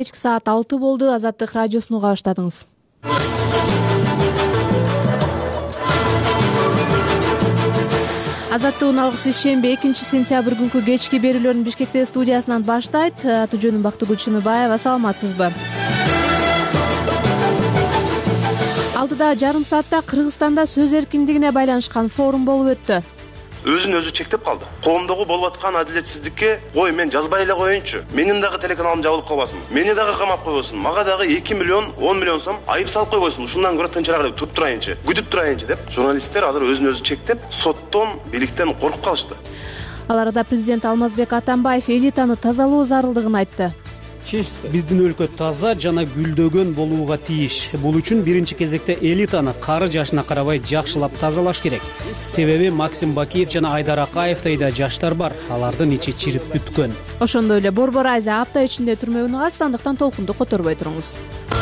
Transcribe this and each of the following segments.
Кечки саат 6 болду. Азаттык радиосуну уга баштадыңыз. Азаттыктын алгысы шемби 2-сентябрь күнкү кечки берүүлөрүн Бишкекте студиясынан баштайт. Аты жөнүм Бактыгүл Чыныбаева. Саламатсызбы? Алдыда жарым саатта Кыргызстанда сөз эркиндигине байланышкан форум болуп өттү. Өзүн өзү чектеп калды. Коомдогу болуп аткан адилетсиздикке ой мен жазбай эле коеюнчу. Менин дагы телеканалым жабылып калбасын. Мени дагы камап койбосун. Мага дагы 2 миллион, 10 миллион сом айып салып койбосун. Ушундан көрө тынчыраак деп туруп турайынчы, күтүп турайынчы деп журналисттер азыр өзүн өзү чектеп, соттон, бийликтен коркуп калышты. Ал арада президент Алмазбек Атамбаев элитаны тазалоо зарылдыгын айтты. Биздин өлкө таза жана гүлдөгөн болууга тийиш. Бул үчүн биринчи кезекте элитаны кары жашына карабай жакшылап тазалаш керек. Себеби Максим Бакиев жана Айдар Акаевдей да жаштар бар. Алардын ичи чирип бүткөн. Ошондой эле Борбор Айза апта ичинде түрмөгүн угат, андыктан толкунду которбой туруңуз.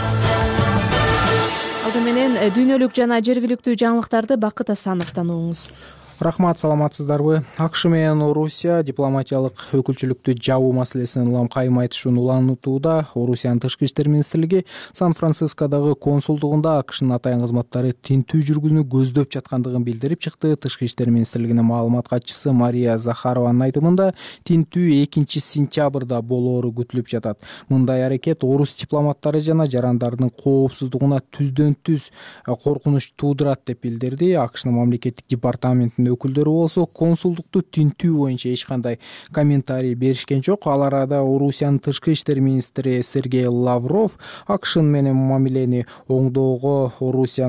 Алды менен дүйнөлүк жана жергиликтүү жаңылыктарды Бакыт Асановдон угуңуз. Рахмат, саламатсыздарбы? АКШ менен Орусия дипломатиялык өкүлчүлүктү жабуу маселесинен улам кайым айтышуун улантууда. Орусиянын тышкы иштер министрлиги Сан-Францискодогу консулдугунда АКШнын атайын кызматтары тинтүү жүргүүнү көздөп жаткандыгын билдирип чыкты. Тышкы иштер министрлигинин маалымат катчысы Мария Захарованын айтымында тинтүү 2-сентябрда болоору күтүлүп жатат. Мындай аракет орус дипломаттары жана жарандардын коопсуздугуна түздөн-түз коркунуч туудурат деп билдирди. АКШнын мамлекеттик департаментинин өкүлдөрү болсо консулдукту тинтүү боюнча эч кандай комментарий беришкен жок. Ал арада Орусиянын тышкы иштер министри Сергей Лавров АКШ менен мамилени оңдоого Орусия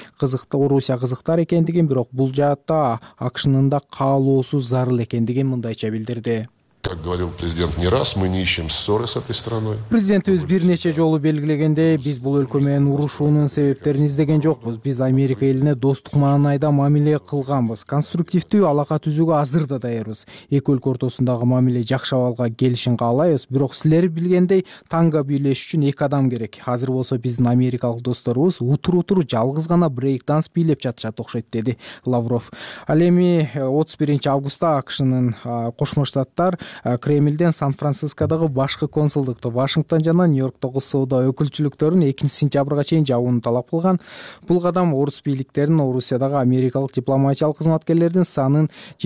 кызыктар экендигин, бирок бул жаатта АКШнын да каалоосу зарыл экендигин мындайча билдирди. Как говорил президент не раз, мы не ищем ссоры с этой страной. Президентибиз бир нече жолу белгилегендей, биз бул өлкө менен урушуунун себептерин издеген жокпуз. Биз Америка элине достук маанайда мамиле кылганбыз. Конструктивдүү алака түзүүгө азыр да даярбыз. Эки өлкө ортосундагы мамиле жакшы абалга келишин каалайбыз. Бирок силер билгендей, танго бийлеш үчүн 2 адам керек. Азыр болсо биздин америкалык досторубуз утур жалгыз гана брейк данс бийлеп жатышат окшойт, деди Лавров. Ал эми 31 августта АКШнын Кошмо Штаттар Кремлден Сан-Францискодогу башкы консулдукту, Вашингтон жана Нью-Йорктогу соода өкүлчүлүктөрүн 2-сентябрга чейин жабууну талап кылган. Бул кадам орус бийликтерин Орусиядагы америкалык дипломатиялык кызматкерлердин санын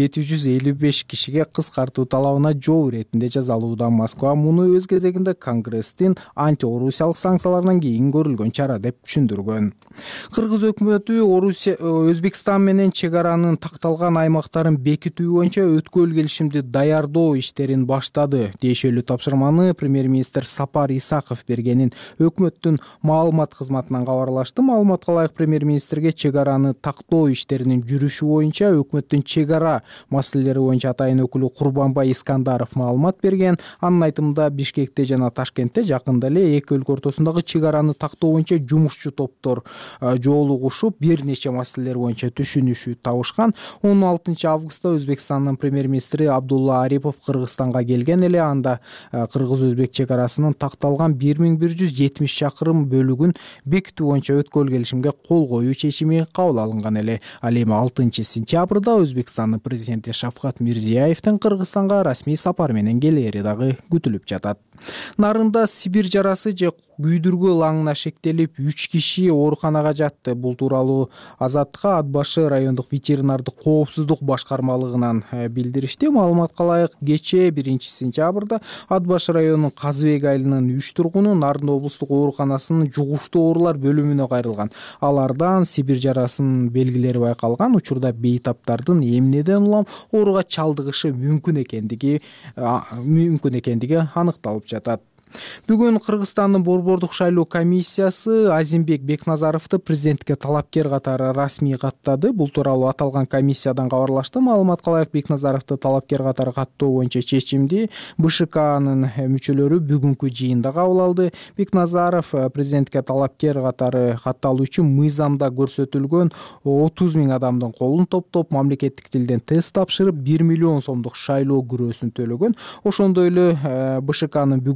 755 кишиге кыскартуу талабына жооп иретинде жазалууда. Москва муну өз кезегинде Конгресстин анти-орусиялык санкцияларынан кийин көрүлгөн чара деп түшүндүргөн. Кыргыз өкмөтү Өзбекстан менен чек аранын такталган аймактарын бекитүү боюнча өткөл келишимди даярдоо иштерин баштады. Тиешелүү тапшырманы премьер-министр Сапар Исаков бергенин өкмөттүн маалымат кызматынан кабарлашты. Маалыматка ылайык премьер-министрге чек араны тактоо иштеринин жүрүшү боюнча өкмөттүн чек ара маселелери боюнча атайын өкүлү Курбанбай Искандаров маалымат берген. Анын айтымында Бишкекте жана Ташкентте жакында эле эки өлкө ортосундагы чек араны тактоо боюнча жумушчу топтор жолугушуп, бир нече маселелер боюнча түшүнүшүү табышкан. 16 августта Өзбекстандын премьер-министри Абдулла Арипов Кыргызстанга келген эле. Анда кыргыз-өзбек чек арасынын такталган 1170 чакырым бөлүгүн бекитүү боюнча өткөл келишимге кол коюу чечими кабыл алынган эле. Ал эми 6 сентябрда Өзбекстандын президенти Шавкат Мирзиевдин Кыргызстанга расмий сапар менен келери дагы күтүлүп жатат. Нарында Сибирь жарасы же күйдүргү лаңына шектелип 3 киши ооруканага жатты. Бул тууралуу Азаттыкка Ат башы райондук ветеринардык коопсуздук башкармалыгынан билдиришти. Маалыматка ылайык кечээ 1 сентябрда Ат башы районунун Казыбек айылынын 3 тургуну Нарын облустук ооруканасынын жугуштуу оорулар бөлүмүнө кайрылган. Алардан Сибирь жарасынын белгилери байкалган. Учурда бейтаптардын эмнеден улам ооруга чалдыгышы мүмкүн экендиги аныкталып жатат. Бүгүн Кыргызстандын Борбордук шайлоо комиссиясы Азимбек Бекназаровду президентке талапкер катары расмий каттады. Бул тууралуу аталган комиссиядан кабарлашты. Маалыматка ылайык Бекназаровду талапкер катары каттоо боюнча чечимди БШКнын мүчөлөрү бүгүнкү жыйында кабыл алды. Бекназаров президентке талапкер катары катталуу үчүн мыйзамда көрсөтүлгөн 30 000 адамдын колун топтоп, мамлекеттик тилден тест тапшырып, 1 миллион сомдук шайлоо күрөөсүн төлөгөн. Ошондой эле БШКнын бүгүнкү жыйында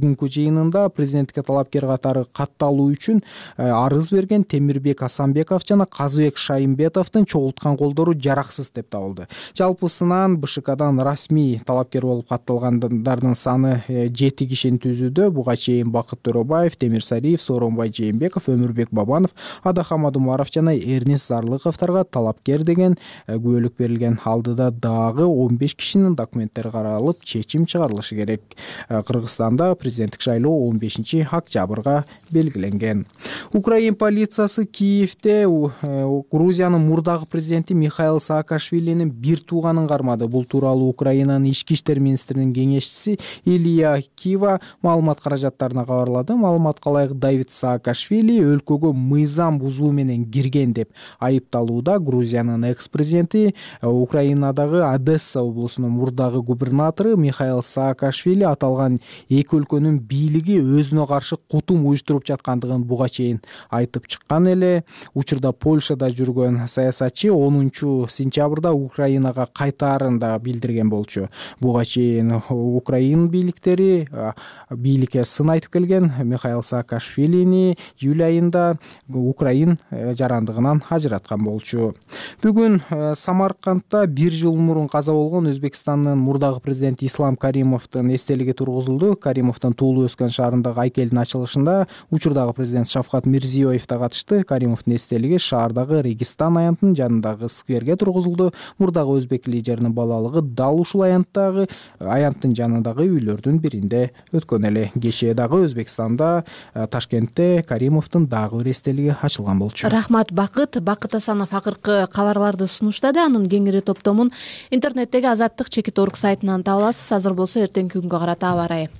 жыйынында президенттикке талапкер катары катталуу үчүн арыз берген Темирбек Асанбеков жана Казыбек Шайымбетовдун чогулткан колдору жараксыз деп табылды. Жалпысынан БШКдан расмий талапкер болуп катталгандардын саны 7 кишини түзүүдө. Буга чейин Бакыт Төрөбаев, Темир Сариев, Сооронбай Жээнбеков, Өмүрбек Бабанов, Адахамад Умаров жана Эрнис Зарлыковторго талапкер деген күбөлүк берилген. Алдыда дагы 15 кишинин документтери каралып, чечим чыгарылышы керек. Кыргызстанда президенттик шайлоо 15 октябрга белгиленген. Украин полициясы Киевде Грузиянын мурдагы президенти Михаил Саакашвилинин бир тууганын кармады. Бул тууралуу Украинанын ички иштер министринин кеңешчиси Илья Кива маалымат каражаттарына кабарлады. Маалыматка ылайык Давид Саакашвили өлкөгө мыйзам бузуу менен кирген деп айыпталууда. Грузиянын экс-президенти Украинадагы Одесса облусунун мурдагы губернатору Михаил Саакашвили аталган эки өлкөнүн бийлиги өзүнө каршы кутум уюштуруп жаткандыгын буга чейин айтып чыккан эле. Учурда Польшада жүргөн саясатчы 10 сентябрда Украинага кайтаарын да билдирген болчу. Буга чейин Украин бийликтери бийликке сын айтып келген. Михаил Саакашвилини июль айында Украин жарандыгынан ажыраткан болчу. Бүгүн Самаркандта 1 жыл мурун каза болгон Өзбекстандын мурдагы президенти Ислам Каримовдун эстелиги тургузулду. Каримовдун туулуп өскөн шаарындагы айкелдин ачылышында учурдагы президент Шавкат Мирзиёев да катышты. Каримовдун эстелиги шаардагы Регистан аянтынын жанындагы скверге тургузулду. Мурдагы өзбек лидеринин балалыгы дал ушул аянттын жанындагы үйлөрдүн биринде өткөн эле. Кечээ дагы Өзбекстанда Ташкентте Каримовдун дагы бир эстелиги ачылган болчу. Рахмат Бакыт Асанов акыркы кабарларды сунуштады. Анын кеңири топтомун интернеттеги Азаттык.org сайтынан таба аласыз. Азыр болсо эртеңки күнгө карата аба ырайы.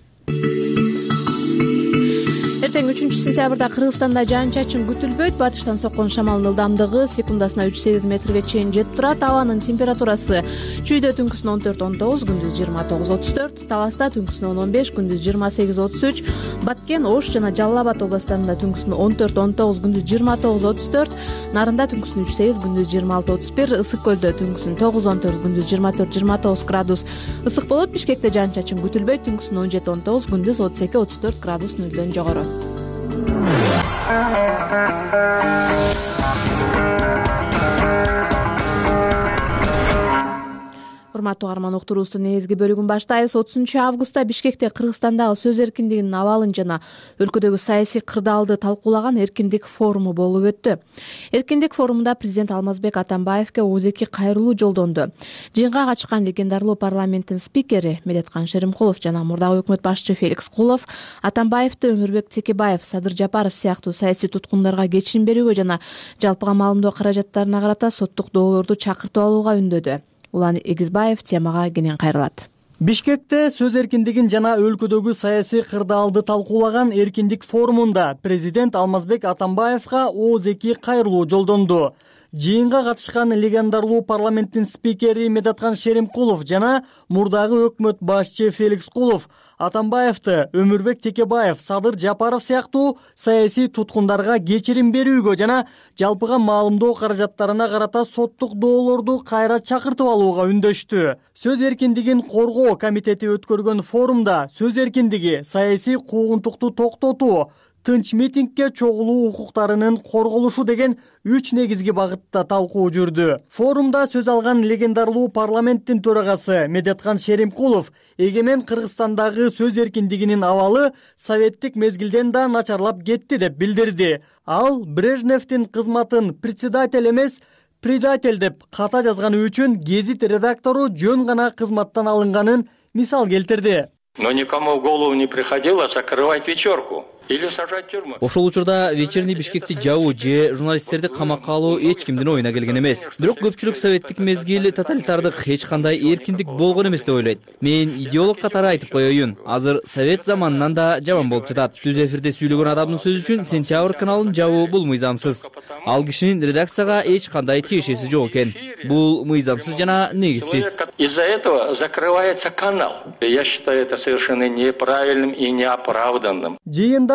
Эртең 3-сентябрда Кыргызстанда жаан-чачын күтүлбөйт. Батыштан соккон шамалдын ылдамдыгы секундасына 3-8 метрге чейин жетип турат. Абанын температурасы чүйдө түнкүсүн 14-19, күндүз 29-34, Таласта түнкүсүн 15, күндүз 28-33, Баткен, Ош жана Жалал Абад областарында түнкүсүн 14-19, күндүз 29-34, Нарында түнкүсүн 3-8, күндүз 26-31, Ысык көлдө түнкүсүн 9-14, күндүз 24-29 градус ысык болот. Бишкекте жаан-чачын күтүлбөйт. Түнкүсүн 17-19, күндүз 32-34 градус нөлдөн жогору. Урматтуу угарман, уктуруубуздун негизги бөлүгүн баштайбыз. 30 августта Бишкекте Кыргызстандагы сөз эркиндигинин абалын жана өлкөдөгү саясий кырдаалды талкуулаган эркиндик форуму болуп өттү. Эркиндик форумунда президент Алмазбек Атамбаевке оозеки кайрылуу жолдонду. Жыйынга катышкан легендарлуу парламенттин спикери Медеткан Шеримкулов жана мурдагы өкмөт башчы Феликс Кулов Атамбаевди Өмүрбек Текебаев, Садыр Жапаров сыяктуу саясий туткундарга кечирим берүүгө жана жалпыга маалымдоо каражаттарына карата соттук доолорду чакыртып алууга үндөдү. Улан Эгизбаев темага кенен кайрылат. Бишкекте сөз эркиндигин жана өлкөдөгү саясий кырдаалды талкуулаган эркиндик форумунда президент Алмазбек Атамбаевга оозеки кайрылуу жолдонду. Жыйынга катышкан легендарлуу парламенттин спикери Медеткан Шеримкулов жана мурдагы өкмөт башчы Феликс Кулов Атамбаевди Өмүрбек Текебаев, Садыр Жапаров сыяктуу саясий туткундарга кечирим берүүгө жана жалпыга маалымдоо каражаттарына карата соттук доолорду кайра чакыртып алууга үндөштү. Сөз эркиндигин коргоо комитети өткөргөн форумда сөз эркиндиги, саясий куугунтукту токтотуу, тынч митингге чогулуу укуктарынын корголушу деген 3 негизги багытта талкуу жүрдү. Форумда сөз алган легендарлуу парламенттин төрагасы Медеткан Шеримкулов эгемен Кыргызстандагы сөз эркиндигинин абалы советтик мезгилден да начарлап кетти деп билдирди. Ал Брежневдин кызматын председатель эмес, предатель деп ката жазганы үчүн гезит редактору жөн гана кызматтан алынганын мисал келтирди. Но никому в голову не приходило закрывать вечерку или сажать в тюрьму. Ошол учурда вечерний Бишкекти жабуу же журналисттерди камакка алуу эч кимдин оюна келген эмес. Бирок көпчүлүк советтик мезгил тоталитардык эч кандай эркиндик болгон эмес деп ойлойт. Мен идеолог катары айтып коеюн, азыр совет заманынан да жаман болуп жатат. Түз эфирде сүйлөгөн адамдын сөзү үчүн Сентябрь каналын жабуу бул мыйзамсыз. Ал кишинин редакцияга эч кандай тиешеси жок экен. Бул мыйзамсыз жана негизсиз. Из-за этого закрывается канал. Я считаю это совершенно неправильным и неоправданным. Жыйында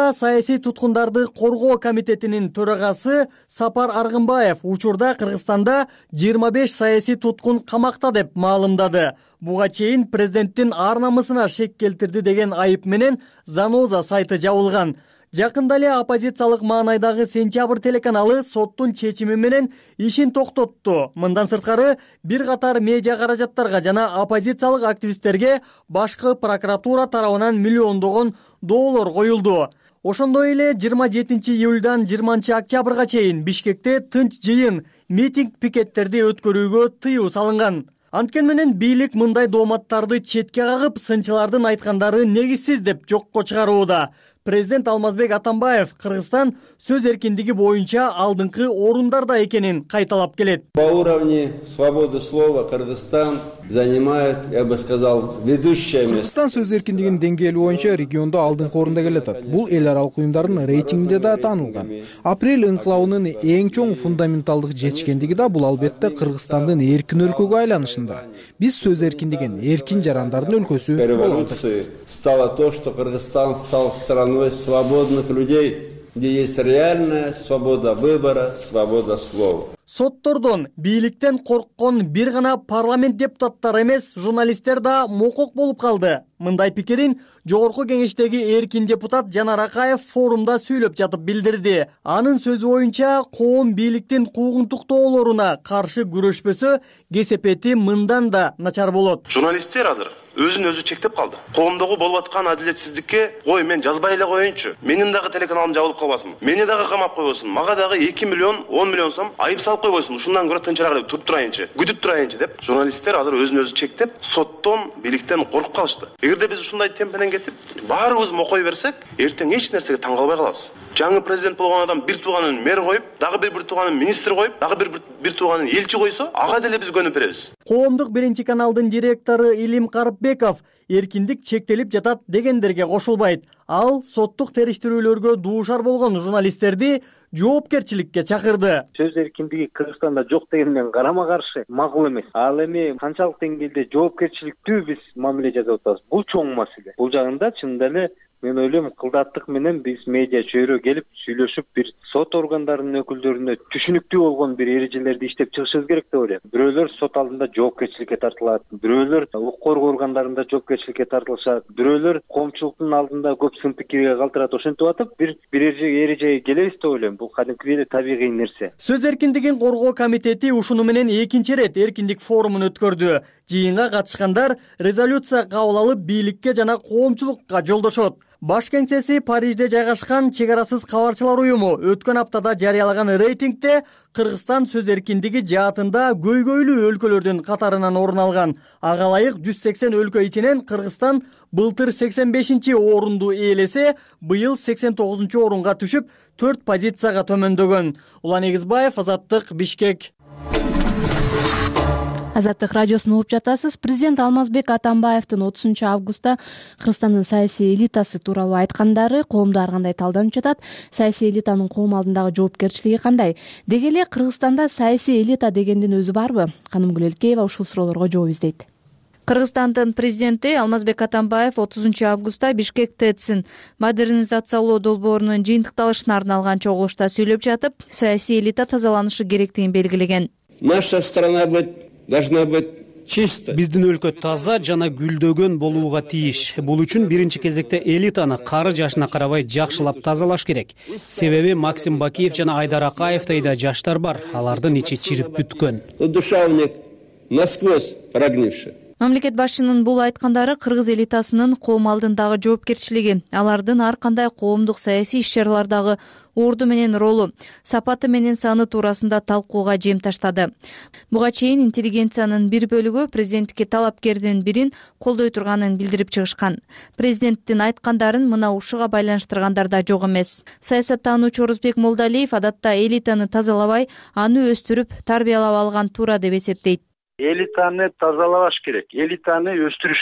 учурда саясий туткундарды коргоо комитетинин төрагасы Сапар Аргынбаев учурда Кыргызстанда 25 саясий туткун камакта деп маалымдады. Буга чейин президенттин ар намысына шек келтирди деген айып менен Заноза сайты жабылган. Жакында эле оппозициялык маанайдагы Сентябрь телеканалы соттун чечими менен ишин токтотту. Мындан сырткары бир катар медиа каражаттарга жана оппозициялык активисттерге башкы прокуратура тарабынан миллиондогон доллар коюлду. Ошондой эле 27 июльдан 20 октябрга чейин Бишкекте тынч жыйын, митинг, пикеттерди өткөрүүгө тыюу салынган. Анткени менен бийлик мындай дооматтарды четке кагып, сынчылардын айткандары негизсиз деп жокко чыгарууда. Президент Алмазбек Атамбаев Кыргызстан сөз эркиндиги боюнча алдыңкы орундарда экенин кайталап келет. По уровню свободы слова Кыргызстан занимает, я бы сказал, ведущее место. Кыргызстан сөз эркиндигинин деңгээли боюнча региондо алдыңкы орунда келатат. Бул эл аралык уюмдардын рейтингинде да таанылган. Апрель инкылабынын эң чоң фундаменталдык жетишкендиги да бул албетте Кыргызстандын эркин өлкөгө айланышында. Биз сөз эркиндигин, эркин жарандардын өлкөсү болот. Стало то, что Кыргызстан стал страной свободных людей, где есть реальная свобода выбора, свобода слова. Соттордон, бийликтен корккон бир гана парламент депутаттары эмес, журналисттер да мокок болуп калды. Мындай пикирин Жогорку кеңештеги эркин депутат Жанар Акаев форумда сүйлөп жатып билдирди. Анын сөзү боюнча, коом бийликтин куугунтуктоолоруна каршы күрөшпөсө, кесепети мындан да начар болот. Журналисттер азыр өзүн өзү чектеп калды. Коомдогу болуп аткан адилетсиздикке ой мен жазбай эле коеюнчу. Менин дагы телеканалым жабылып калбасын. Мени дагы камап койбосун. Мага дагы 2 миллион, 10 миллион сом айып салып койбосун. Ушундан көрө тынчыраак деп туруп турайынчы, күтүп турайынчы деп журналисттер азыр өзүн өзү чектеп, соттон, бийликтен коркуп калышты. Эгерде биз ушундай темп менен кетип, баарыбыз мокой берсек, эртең эч нерсеге таң калбай калабыз. Жаңы президент болгон адам бир тууганын мэр коюп, дагы бир тууганын министр коюп, дагы бир тууганын элчи койсо, ага деле биз көнүп беребиз. Коомдук биринчи каналдын директору Илим Карыпбеков эркиндик чектелип жатат дегендерге кошулбайт. Ал соттук териштирүүлөргө дуушар болгон журналисттерди жоопкерчиликке чакырды. Сөз эркиндиги Кыргызстанда жок дегенден карама каршы макул эмес. Ал эми канчалык деңгээлде жоопкерчиликтүү биз мамиле жасап атабыз. Бул чоң маселе. Бул жагында чынында эле мен ойлойм, кылдаттык менен биз медиа чөйрө келип сүйлөшүп, бир сот органдарынын өкүлдөрүнө түшүнүктүү болгон бир эрежелерди иштеп чыгышыбыз керек деп ойлойм. Бирөөлөр сот алдында жоопкерчиликке тартылат, бирөөлөр укук коргоо органдарында жоопкерчиликке тартылышат, бирөөлөр коомчулуктун алдында көп сын пикирге калтырат. Ошентип атып, бир эрежеге келебиз деп ойлойм. Бул кадимкидей эле табигый нерсе. Сөз эркиндигин коргоо комитети ушуну менен экинчи ирет эркиндик форумун өткөрдү. Жыйынга катышкандар резолюция кабыл алып, бийликке жана коомчулукка жолдошот. Баш кеңсеси Парижде жайгашкан Чек арасыз кабарчылар уюму өткөн аптада жарыялаган рейтингде Кыргызстан сөз эркиндиги жаатында көйгөйлүү өлкөлөрдүн катарынан орун алган. Ага ылайык 180 өлкө ичинен Кыргызстан былтыр 85-чи орунду ээлесе, быйыл 89-чу орунга түшүп, 4 позицияга төмөндөгөн. Улан Эгизбаев, Азаттык, Бишкек. Азаттык радиосун угуп жатасыз. Президент Алмазбек Атамбаевдин 30 августта Кыргызстандын саясий элитасы тууралуу айткандары коомдо ар кандай талданып жатат. Саясий элитанын коом алдындагы жоопкерчилиги кандай? Деги эле Кыргызстанда саясий элита дегендин өзү барбы? Канымгүл Элкеева ушул суроолорго жооп издейт. Кыргызстандын президенти Алмазбек Атамбаев 30 августта Бишкек ТЭЦин модернизациялоо долбоорунун жыйынтыкталышына арналган чогулушта сүйлөп жатып, саясий элита тазаланышы керектигин белгилеген. Наша страна должна быть чисто. Биздин өлкө таза жана гүлдөгөн болууга тийиш. Бул үчүн биринчи кезекте элитаны кары жашына карабай жакшылап тазалаш керек. Себеби Максим Бакиев жана Айдар Акаевдей да жаштар бар. Алардын ичи чирип бүткөн. Душа у них насквозь прогнившая. Мамлекет башчынын бул айткандары кыргыз элитасынын коом алдындагы жоопкерчилиги, алардын ар кандай коомдук саясий иш-чаралардагы орду менен ролу, сапаты менен саны туурасында талкууга жем таштады. Буга чейин интеллигенциянын бир бөлүгү президенттикке талапкердин бирин колдой турганын билдирип чыгышкан. Президенттин айткандарын мына ушуга байланыштыргандар да жок эмес. Саясаттануучу Орузбек Молдалиев адатта элитаны тазалабай, аны өстүрүп, тарбиялап алган туура деп эсептейт. Элитаны тазалабаш керек, элитаны өстүрүш керек.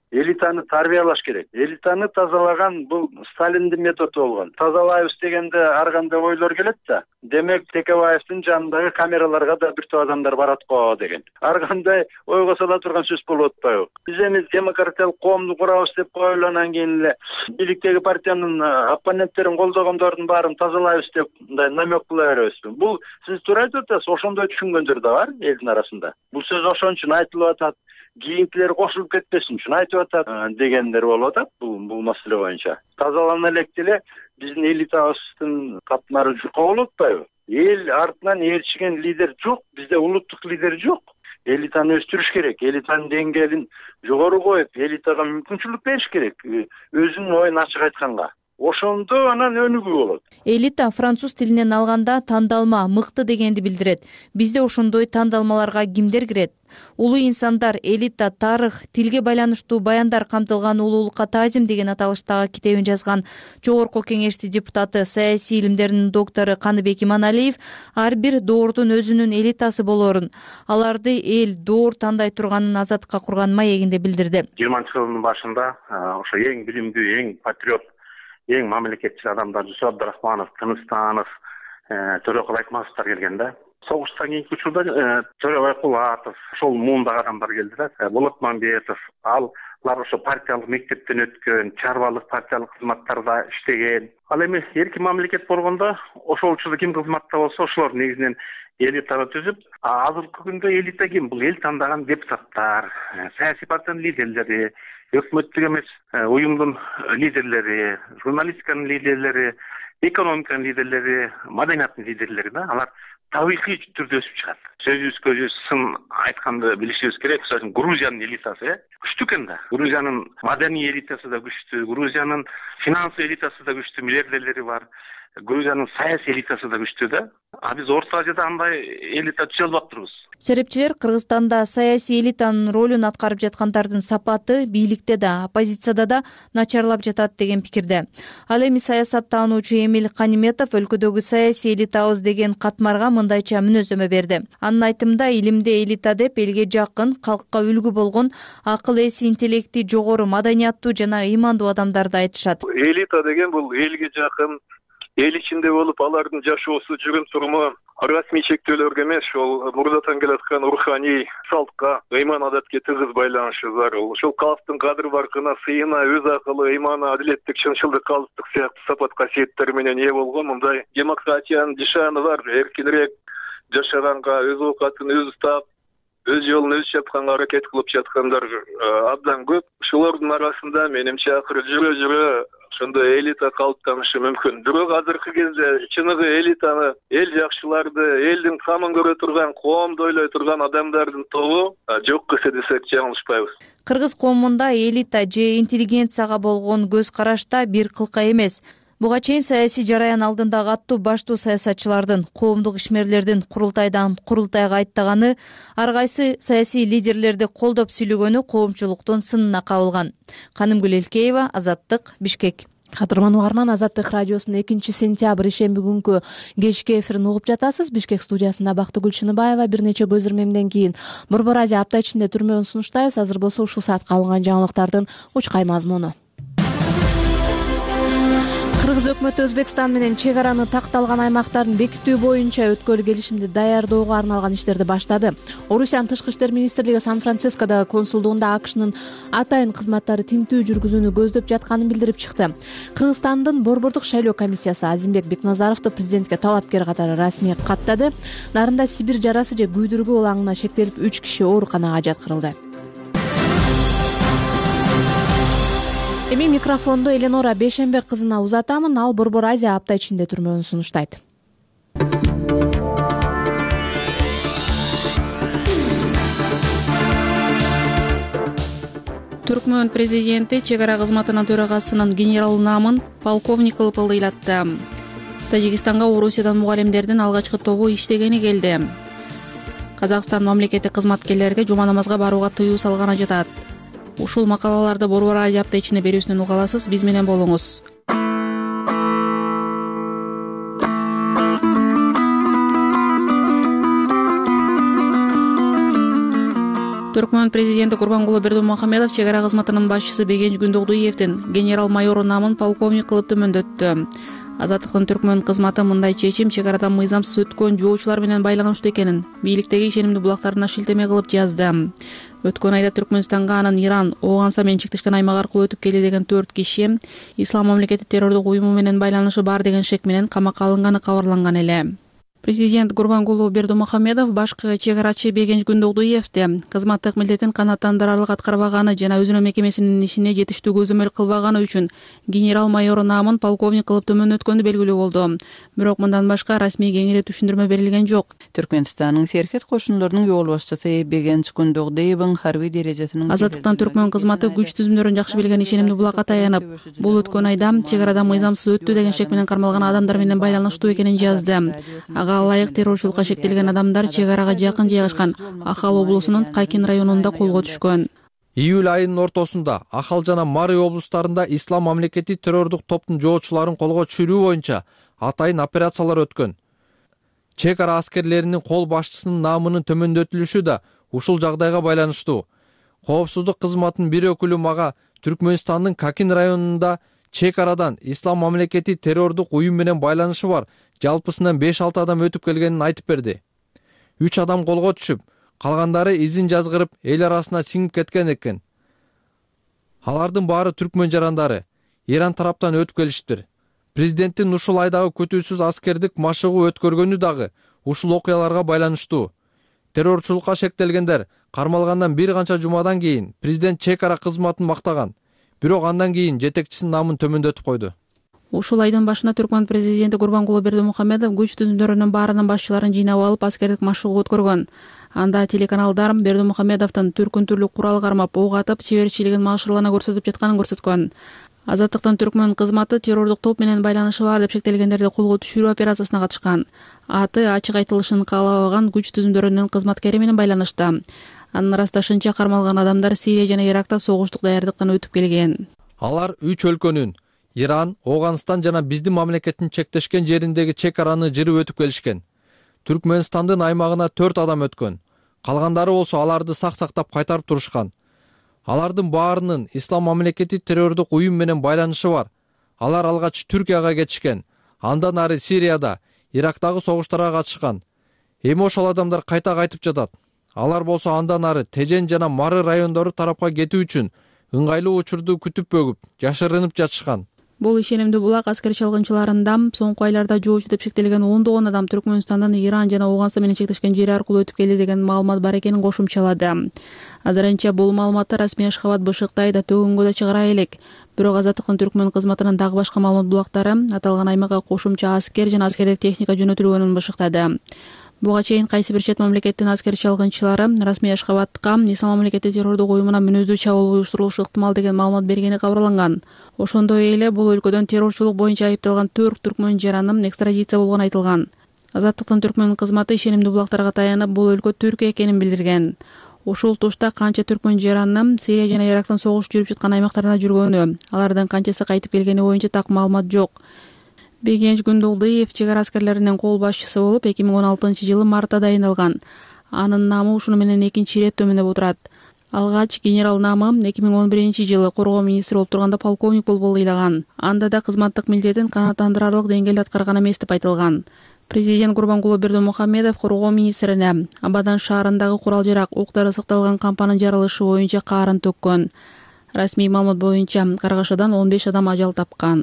элитаны тарбиялаш керек. Элитаны тазалаган бул Сталиндин методу болгон. Тазалайбыз дегенде ар кандай ойлор келет да. Демек Текебаевдин жанындагы камераларга да бир топ адамдар барат го деген. Ар кандай ойго сала турган сөз болуп атпайбы? Биз эми демократиялык коомду курабыз деп коюлуп анан кийин эле бийликтеги партиянын оппоненттерин колдогондордун баарын тазалайбыз деп мындай намек кыла беребизби? Бул сиз туура айтып атасыз, ошондой түшүнгөндөр да бар элдин арасында. Бул сөз ошон үчүн айтылып атат. Кийинкилер кошулуп кетпесин үчүн айтып атат дегендер болуп атат бул маселе боюнча. Тазалана элек деле биздин элитабыздын катмары жука болуп атпайбы? Эл артынан ээрчиген лидер жок, бизде улуттук лидер жок. Элитаны өстүрүш керек, элитанын деңгээлин жогору коюп, элитага мүмкүнчүлүк бериш керек, өзүнүн оюн ачык айтканга. Ошондо анан өнүгүү болот. Элита француз тилинен алганда тандалма, мыкты дегенди билдирет. Бизде ошондой тандалмаларга кимдер кирет? Улуу инсандар, элита, тарых, тилге байланыштуу баяндар камтылган улуулукка таазим деген аталыштагы китебин жазган Жогорку Кеңештин депутаты, саясий илимдердин доктору Каныбек Иманалиев ар бир доордун өзүнүн элитасы болорун, аларды эл доор тандай турганын азаттыкка курган маегинде билдирди. 20-жылдын башында ошо эң билимдүү, эң патриот, эң мамлекетчил адамдар Жусуп Абдрахманов, Тыныстанов, Төрөкул Айтматовдор келген да. Согуштан кийинки учурда Төрөбай Кулатов, ошол муундагы адамдар келди да. Болот Мамбетов, алар ошо партиялык мектептен өткөн, чарбалык партиялык кызматтарда иштеген. Ал эми эркин мамлекет болгондо ошол учурда ким кызматта болсо ошолор негизинен элитаны түзүп, азыркы күндө элита ким? Бул эл тандаган депутаттар, саясий партиянын лидерлери, өкмөттүк эмес уюмдун лидерлери, журналистиканын лидерлери, экономиканын лидерлери, маданияттын лидерлери да. Алар табигый түрдө өсүп чыгат. Сөзүбүзгө сын айтканды билишибиз керек. Мисалы Грузиянын элитасы күчтүү экен да. Грузиянын маданий элитасы да күчтүү, Грузиянын финансы элитасы да күчтүү, миллиардерлери бар. Грузиянын саясий элитасы да күчтүү да. А биз Орто Азияда андай элита түзө албаптырбыз. Серепчилер Кыргызстанда саясий элитанын ролун аткарып жаткандардын сапаты бийликте да, оппозицияда да начарлап жатат деген пикирде. Ал эми саясаттануучу Эмил Каниметов өлкөдөгү саясий элитабыз деген катмарга мындайча мүнөздөмө берди. Анын айтымында илимде элита деп элге жакын, калкка үлгү болгон, акыл эси, интеллекти жогору, маданияттуу жана ыймандуу адамдарды айтышат. Элита деген бул элге жакын, эл ичинде болуп алардын жашоосу, жүрүм туруму расмий чектөөлөргө эмес, ошол мурдатан келаткан руханий салтка, ыйман адатке тыгыз байланышы зарыл. Ошол калктын кадыр баркына, сыйына, өз акылы, ыйманы, адилеттик, чынчылдык, калыстык сыяктуу сапат касиеттер менен ээ болгон мындай демократиянын жишаны бар, эркинирээк жашаганга, өз оокатын өзү таап, өз жолун өзү чапканга аракет кылып жаткандар абдан көп. Ошолордун арасында менимче акыры жүрө ошондой элита калыптанышы мүмкүн. Бирок азыркы кезде чыныгы элитаны, эл жакшыларды, элдин камын көрө турган, коомду ойлой турган адамдардын тобу жок кесе десек жаңылышпайбыз. Кыргыз коомунда элита же интеллигенцияга болгон көз карашта бир кылка эмес. Буга чейин саясий жараян алдындагы аттуу баштуу саясатчылардын, коомдук ишмерлердин курултайдан курултайга аттаганы, ар кайсы саясий лидерлерди колдоп сүйлөгөнү коомчулуктун сынына кабылган. Канымгүл Элкеева, Азаттык, Бишкек. Кадырман угарман, Азаттык радиосунун 2-сентябрь ишемби күнкү кечки эфирин угуп жатасыз. Бишкек студиясында Бактыгүл Чыныбаева. Бир нече көз ирмемден кийин Борбор Азия апта ичинде түрмөгүн сунуштайбыз. Азыр болсо ушул саатка алынган жаңылыктардын учкай мазмуну. Кыргыз өкмөтү Өзбекстан менен чек араны такталган аймактарын бекитүү боюнча өткөрүлгөн келишимди даярдоого арналган иштерди баштады. Орусиянын Тышкы иштер министрлиги Сан-Францискодо консулдугунда АКШнын атайын кызматтары тинтүү жүргүзүүнү көздөп жатканын билдирип чыкты. Кыргызстандын борбордук шайлоо комиссиясы Азимбек Бекназаровду президентке талапкер катары расмий каттады. Нарында Сибирь жарасы же күйдүргү ылаңына шектелип 3 киши ооруканага жаткырылды. Эми микрофонду Эленора Бешенбек кызына узатамын. Ал Борбор Азия апта ичинде түрмөгүн сунуштайт. Түркмөн президенти чек ара кызматынын төрагасынын генерал намын полковник кылып ылдыйлатты. Тажикстанга Орусиядан мугалимдердин алгачкы тобу иштегени келди. Казакстан мамлекеттик кызматкерлерге жума намазга барууга тыюу салганы жатат. Ушул макалаларды Борбор Азия апта ичинде берүүсүнөн уга аласыз. Биз менен болуңуз. Түркмөн президенти Курбангулы Бердимухамедов чек ара кызматынын башчысы Бегенч Күндөгдуевдин генерал майору намын полковник кылып төмөндөттү. Азаттыктын Түркмөн кызматы мындай чечим чек арада мыйзамсыз өткөн жоочулар менен байланыштуу экенин бийликтеги ишенимдүү булактарына шилтеме кылып жазды. Өткөн айда Түркмөнстанга анын Иран, Ооганстан менен чектешкен аймак аркылуу өтүп келе деген 4 киши Ислам мамлекети террордук уюму менен байланышы бар деген шек менен камакка алынганы кабарланган эле. Президент Курбангулы Бердимухамедов башкы чек арачы Бегенч Күндөгдуевди кызматтык милдетин канааттандырарлык аткарбаганы жана өзүнүн мекемесинин ишине жетиштүү көзөмөл кылбаганы үчүн генерал майору намын полковник кылып төмөнөткөнү белгилүү болду. Бирок мындан башка расмий кеңири түшүндүрмө берилген жок. Түркмөнстандын Серхет кошундорунун жол башчысы Бегенч Күндөгдуевдин харбий дережесинин Азаттыктан Түркмөн кызматы күч түзүмдөрүн жакшы билген ишенимдүү булакка таянып, бул өткөн айда чек арада мыйзамсыз өттү деген шек менен кармалган адамдар менен байланыштуу экенин жазды. Ылайык террорчулукка шектелген адамдар чек арага жакын жайгашкан Ахал облусунун Кайкин районунда колго түшкөн. Июль айынын ортосунда Ахал жана Мары облустарында Ислам мамлекети террордук топтун жоочуларын колго түшүрүү боюнча атайын операциялар өткөн. Чек ара аскерлеринин кол башчысынын наамынын төмөндөтүлүшү да ушул жагдайга байланыштуу. Коопсуздук кызматынын бир өкүлү мага Түркмөнстандын Кайкин районунда чек арадан Ислам мамлекети террордук уюм менен байланышы бар жалпысынан 5-6 адам өтүп келгенин айтып берди. 3 адам колго түшүп, калгандары изин жазгырып эл арасына сиңип кеткен экен. Алардын баары түркмөн жарандары Иран тараптан өтүп келишиптир. Президенттин ушул айдагы күтүүсүз аскердик машыгуу өткөргөнү дагы ушул окуяларга байланыштуу. Террорчулукка шектелгендер кармалгандан бир канча жумадан кийин президент чек ара кызматын мактаган. Бирок андан кийин жетекчисинин намын төмөндөтүп койду. Ушул айдын башында Түркмөн президенти Курбангулы Бердимухамедов күч түзүмдөрүнүн баарынын башчыларын жыйнап алып аскердик машыгуу өткөргөн. Анда телеканалдар Бердимухамедовдун түркүн түрлүү курал кармап, ок атып, чеберчилигин машырлана көрсөтүп жатканын көрсөткөн. Азаттыктын Түркмөн кызматы террордук топ менен байланышы бар деп шектелгендерди колго түшүрүү операциясына катышкан. Аты ачык айтылышын каалабаган күч түзүмдөрүнүн кызматкери менен байланышты. Анын ырасташынча кармалган адамдар Сирия жана Иракта согуштук даярдыктан өтүп келген. Алар 3 өлкөнүн Иран, Ооганстан жана биздин мамлекеттин чектешкен жериндеги чек араны жырып өтүп келишкен. Түркмөнстандын аймагына 4 адам өткөн. Калгандары болсо аларды сактап кайтарып турушкан. Алардын баарынын Ислам мамлекети террордук уюм менен байланышы бар. Алар алгач Түркияга кетишкен. Андан ары Сирияда, Ирактагы согуштарга катышкан. Эми ошол адамдар кайта кайтып жатат. Алар болсо андан ары Тежен жана Мары райондору тарапка кетүү үчүн ыңгайлуу учурду күтүп бөгүп, жашырынып жатышкан. Бул ишенимдүү булак аскер чалгынчыларында соңку айларда жоочу деп шектелген 10 адам Түркмөнстандан Иран жана Ооганстан менен чектешкен жери аркылуу өтүп келди деген маалымат бар экенин кошумчалады. Азырынча бул маалыматты расмий Ашхабад бышыктай да төгөнгө да чыгара элек. Бирок Азаттыктын Түркмөн кызматынын дагы башка маалымат булактары аталган аймакка кошумча аскер жана аскердик техника жөнөтүлгөнүн бышыктады. Буга чейин кайсы бир чет мамлекеттин аскер чалгынчылары расмий Ашхабадка Ислам мамлекети террордук уюмуна мүнөздүү чабуул уюштурулушу ыктымал деген маалымат бергени кабарланган. Ошондой эле бул өлкөдөн террорчулук боюнча айыпталган 4 түркмөн жаранын экстрадиция болгону айтылган. Азаттыктын Түркмөн кызматы ишенимдүү булактарга таянып бул өлкө Түркия экенин билдирген. Ушул тушта канча түркмөн жаранын Сирия жана Ирактан согуш жүрүп жаткан аймактарда жүргөнү, алардын канчасы кайтып келгени боюнча так маалымат жок. Бегенч Күндөгдуев чек ара аскерлеринин кол башчысы болуп 2016-жылы мартта дайындалган. Анын наамы ушуну менен экинчи ирет төмөндөп отурат. Алгач генерал наамы 2011-жылы коргоо министри болуп турганда полковник болуп ыйлаган. Анда да кызматтык милдетин канааттандырарлык деңгээлде аткарган эмес деп айтылган. Президент Курбангулы Бердимухамедов коргоо министрине Абадан шаарындагы курал-жарак, октары сакталган кампанын жарылышы боюнча каарын төккөн. Расмий маалымат боюнча каргашадан 15 адам ажал тапкан.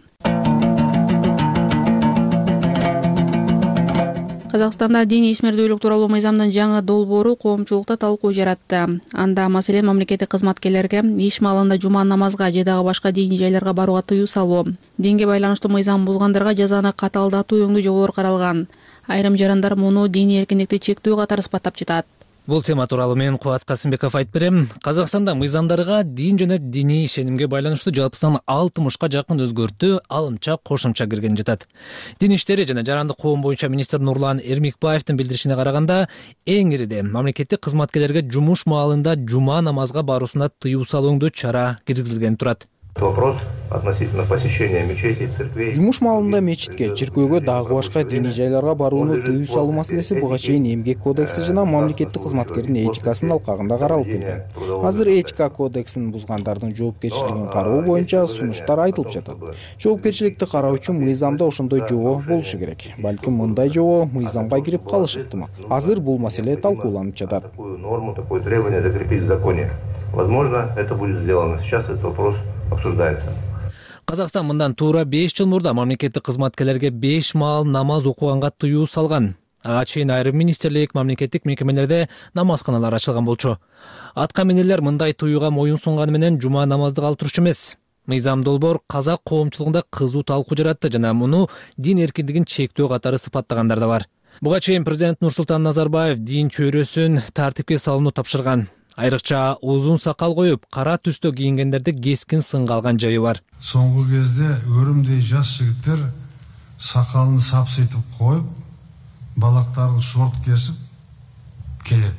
Казакстанда диний ишмердүүлүк тууралуу мыйзамдын жаңы долбоору коомчулукта талкуу жаратты. Анда маселен мамлекеттик кызматкерлерге иш маалында жума намазга же дагы башка диний жайларга барууга тыюу салуу, динге байланыштуу мыйзам бузгандарга жазаны катаалдатуу өңдүү жоболор каралган. Айрым жарандар муну диний эркиндикти чектөө катары сыпаттап жатат. Бул тема тууралуу мен Кубат Касымбеков айтып берем. Казакстанда мыйзамдарга дин жана диний ишенимге байланыштуу жалпысынан 60га жакын өзгөртүү, алымча, кошумча кирген жатат. Дин иштери жана жарандык коом боюнча министр Нурлан Эрмикбаевдин билдиришине караганда, эң ириде мамлекеттик кызматкерлерге жумуш маалында жума намазга баруусуна тыюу салуундуу чара киргизилген турат. Вопрос относительно посещения мечетей, церквей. Жумуш маалында мечитке, чиркөөгө, дагы башка диний жайларга барууну тыюу салуу маселеси буга чейин эмгек кодекси жана мамлекеттик кызматкердин этикасынын алкагында каралып келген. Азыр этика кодексин бузгандардын жоопкерчилигин кароо боюнча сунуштар айтылып жатат. Жоопкерчиликти кароо үчүн мыйзамда ошондой жобо болушу керек. Балким мындай жобо мыйзамга кирип калышы ыктымал. Азыр бул маселе талкууланып жатат. Норму, такое требование закрепить в законе. Возможно, это будет сделано. Сейчас этот вопрос обсуждается. Казакстан мындан туура 5 жыл мурда мамлекеттик кызматкерлерге 5 маал намаз окуганга тыюу салган. Ага чейин айрым министрлик, мамлекеттик мекемелерде намазканалар ачылган болчу. Атка минерлер мындай тыюуга моюн сунганы менен жума намазды калтырчу эмес. Мыйзам долбоор казак коомчулугунда кызуу талкуу жаратты жана муну дин эркиндигин чектөө катары сыпаттагандар да бар. Буга чейин президент Нурсултан Назарбаев дин чөйрөсүн тартипке салууну тапшырган. Айрыкча узун сакал коюп, кара түстө кийингендерди кескин сынга алган жайы бар. Соңку кезде өрүмдөй жаш жигиттер сакалын сапсыйтып коюп, балактарын шорт кесип келет.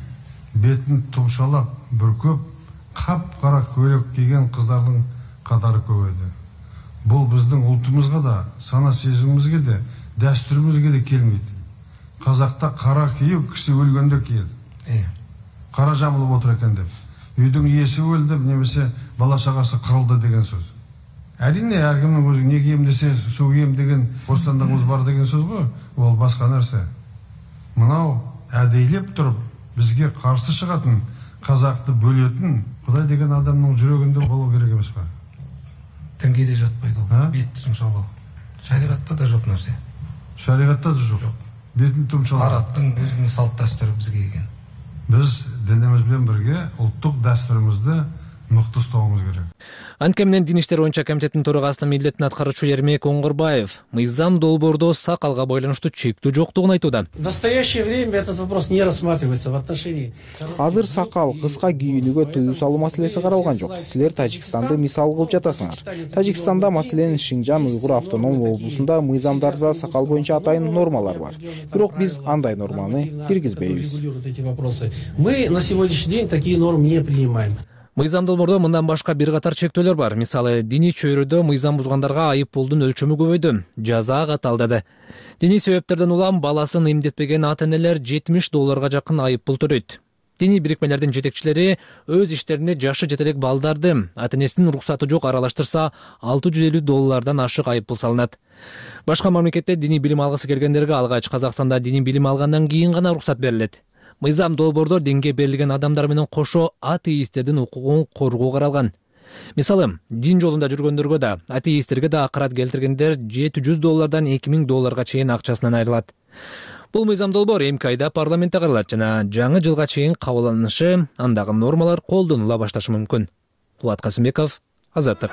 Бетин тумшалап, бүркөп, кап-кара көйлөк кийген кыздардын катары көбөйдү. Бул биздин ултубузга да, сана сезимибизге де, дәстүрүбүзгө да келмейт. Казакта кара кийип, киши өлгөндө кийет. Кара жамылып отур экен деп. Үйдүн ээси өлдү, немесе бала чагасы кырылды деген сөз. Әрине, әркімнің өзі не кием десе, су кием деген бостандығымыз бар деген сөз ғой, ол басқа нәрсе. Мынау әдейлеп тұрып, бізге қарсы шығатын, қазақты бөлетін, Құдай деген адамның жүрегінде болу керек емес па? Дінге де жатпайды ол, бетті тұмшалау. Шариғатта да жоқ нәрсе. Шариғатта да жоқ. Бетін тұмшалау. Арабтың өзінің салт дәстүрі бізге келген. Біз дінімізбен бірге ұлттық дәстүрімізді мықты ұстауымыз керек. Анткени менен Дин иштери боюнча комитеттин төрагасынын милдетин аткаруучу Ермек Оңгурбаев мыйзам долбоордо сакалга байланыштуу чектөө жоктугун айтууда. В настоящее время этот вопрос не рассматривается в отношении. Азыр сакал кыска кийүүнүгө тыюу салуу маселеси каралган жок. Силер Тажикстанды мисал кылып жатасыңар. Тажикстанда маселен Шинжан Уйгур автоном облусунда мыйзамдарда сакал боюнча атайын нормалар бар. Бирок биз андай норманы киргизбейбиз. Мы на сегодняшний день такие нормы не принимаем. Мыйзам долбоордо мындан башка бир катар чектөөлөр бар. Мисалы, диний чөйрөдө мыйзам бузгандарга айып пулдун өлчөмү көбөйдү, жаза каталдады. Диний себептерден улам баласын эмдетпеген ата-энелер $70 жакын айып пул төлөйт. Диний бирикмелердин жетекчилери өз иштерине жашы жете элек балдарды ата-энесинин уруксаты жок аралаштырса $650 ашык айып пул салынат. Башка мамлекетте диний билим алгысы келгендерге алгач Казакстанда диний билим алгандан кийин гана уруксат берилет. Мыйзам долбоордо динге берилген адамдар менен кошо атеисттердин укугун коргоо каралган. Мисалы, дин жолунда жүргөндөргө да, атеисттерге да акырат келтиргендер $700 $2000 чейин акчасынан айрылат. Бул мыйзам долбоор эмки айда парламентте каралат жана жаңы жылга чейин кабылданышы, андагы нормалар колдонула башташы мүмкүн. Кубат Касымбеков, Азаттык.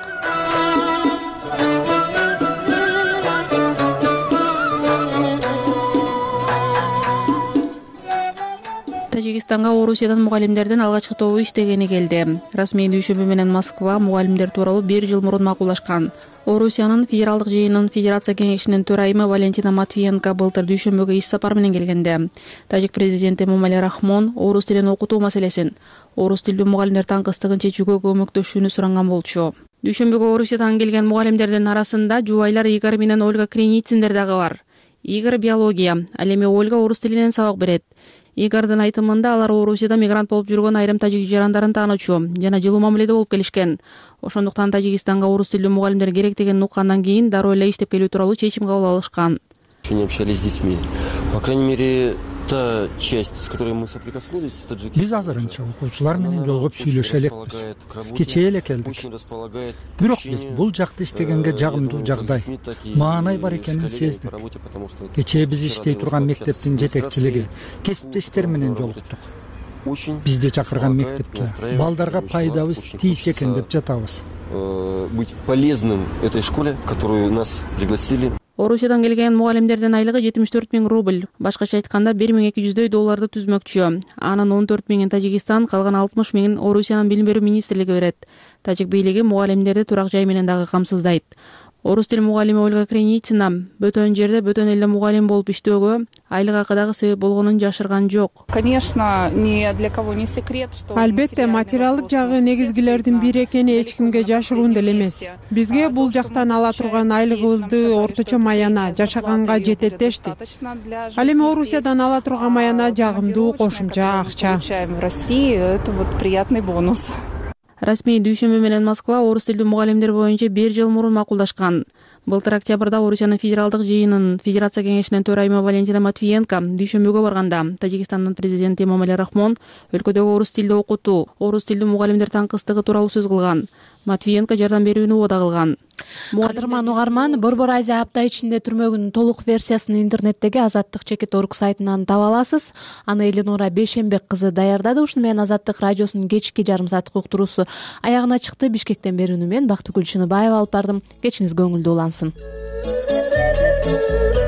Тажикстанга Орусиядан мугалимдердин алгачкы тобу иштегени келди. Расмий дүйшөмбү менен Москва мугалимдер тууралуу 1 жыл мурун макулдашкан. Орусиянын федералдык жыйынынын федерация кеңешинин төрайымы Валентина Матвиенко былтыр дүйшөмбүгө иш сапар менен келгенде тажик президенти Эмомали Рахмон орус тилин окутуу маселесин орус тилдүү мугалимдер таңкыстыгын чечүүгө көмөктөшүүнү суранган болчу. Дүйшөмбүгө Орусиядан келген мугалимдердин арасында жубайлар Игорь менен Ольга Кренициндер дагы бар. Игорь биология, ал эми Ольга орус тилинен сабак берет. Игордун айтымында алар Орусияда мигрант болуп жүргөн айрым тажик жарандарын таанычу жана жылуу мамиледе болуп келишкен. Ошондуктан Тажикстанга орус тилдүү мугалимдер керек деген уккандан кийин дароо эле иштеп келүү тууралуу чечим кабыл алышкан. Не общались с детьми. По крайней мере, та часть, с которой мы соприкоснулись в Таджикистане. Биз азырынча окуучулар менен жолугуп сүйлөшө элекпиз. Кечээ эле келдик. Бирок биз бул жакты иштегенге жагымдуу жагдай, маанай бар экенин сездик. Кечээ биз иштей турган мектептин жетекчилиги, кесиптештер менен жолуктук. Бизди чакырган мектепке балдарга пайдабыз тийсе экен деп жатабыз. Быть полезным этой школе, в которую нас пригласили. Орусиядан келген мугалимдердин айлыгы 74 000 рубль, башкача айтканда $1200 түзмөкчү. Анын 14 000 Тажикстан, калган 60 000 Орусиянын билим берүү министрлиги берет. Тажик бийлиги мугалимдерди турак жай менен дагы камсыздайт. Орус тил мугалими Ольга Креницына бөтөн жерде бөтөн элде мугалим болуп иштөөгө айлык акы дагы себеп болгонун жашырган жок. Конечно, ни для кого не секрет, что Албетте материалдык жагы негизгилердин бири экени эч кимге жашыруун деле эмес. Бизге бул жактан ала турган айлыгыбызды орточо маяна жашаганга жетет дешти. Ал эми Орусиядан ала турган маяна жагымдуу кошумча акча. В России это вот приятный бонус. Расмий дүйшөмбү менен Москва орус тилдүү мугалимдер боюнча 1 жыл мурун макулдашкан. Былтыр октябрда Орусиянын федералдык жыйынын Федерация кеңешинин төрайымы Валентина Матвиенко дүйшөмбүгө барганда Тажикстандын президенти Эмомали Рахмон өлкөдөгү орус тилди окутуу, орус тилдүү мугалимдер таңкыстыгы тууралуу сөз кылган. Матвиенко жардам берүүнү убада кылган. Кадырман угарман, Борбор Азия апта ичинде түрмөгүнүн толук версиясын интернеттеги Азаттык.org сайтынан таба аласыз. Аны Эленора Бейшембек кызы даярдады. Ушуну менен Азаттык радиосунун кечки жарым сааттык уктуруусу аягына чыкты. Бишкектен берүүнү мен Бактыгүл Чыныбаева алып бардым. Кечиңиз көңүлдүү улансын.